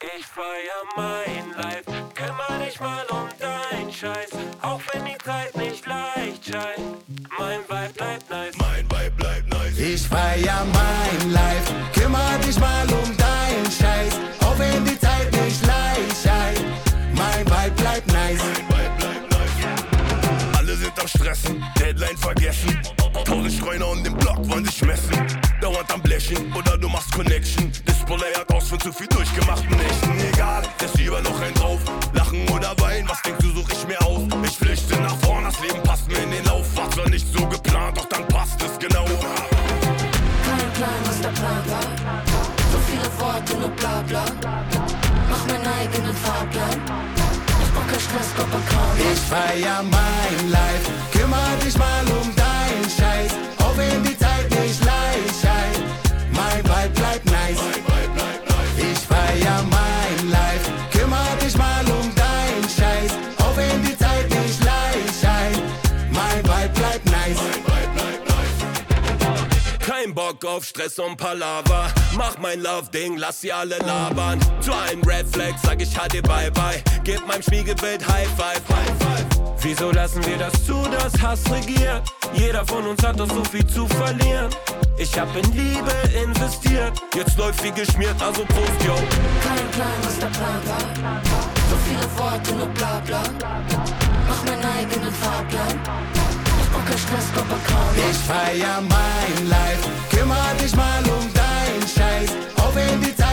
Ich feier mein Life, kümmer dich mal um dein Scheiß. Auch wenn die Zeit nicht leicht scheint, mein Vibe bleibt nice. Mein Vibe bleibt nice. Ich feier mein Life, kümmer dich mal um dein Scheiß. Auch wenn die Zeit nicht leicht scheint, mein Vibe bleibt nice. Mein Vibe bleibt nice. Alle sind am Stressen, Deadline vergessen. 1000 Streuner und den Block wollen sich messen. Dauernd am Blechen oder du machst Connection. Display hat aus von zu viel durchgemachten Nächten. Egal, setz lieber noch einen drauf. Lachen oder weinen, was denkst du, such ich mir aus? Ich flüchte nach vorn, das Leben passt mir in den Lauf. War zwar nicht so geplant, doch dann passt es genau. Kein Plan, was der Plan war. So viele Worte, nur Blabla. Mach meinen eigenen Fahrplan. Ich brauch kein Stress, Gott und Kram. Ich feier mein Life, kümmer dich mal um dein Scheiß. Auch wenn die Zeit nicht leicht scheint, mein Vibe bleibt nice. Ich feier mein Life, kümmer dich mal um dein Scheiß. Auch wenn die Zeit nicht leicht scheint, mein Vibe bleibt nice. Kein Bock auf Stress und Palaver. Mach mein Love-Ding, lass sie alle labern. Zu einem Red Flag sag ich HD bye-bye. Gib meinem Spiegelbild High Five. Wieso lassen wir das zu, dass Hass regiert? Jeder von uns hat doch so viel zu verlieren. Ich hab in Liebe investiert. Jetzt läuft wie geschmiert, also Prost, yo. Kein Plan, was der Plan war. So viele Worte, nur Blabla. Mach meinen eigenen Fahrplan. Ich brauch kein Stress, Gott und Kram. Ich feier mein Life, kümmer dich mal um dein Scheiß. Auch wenn die Zeit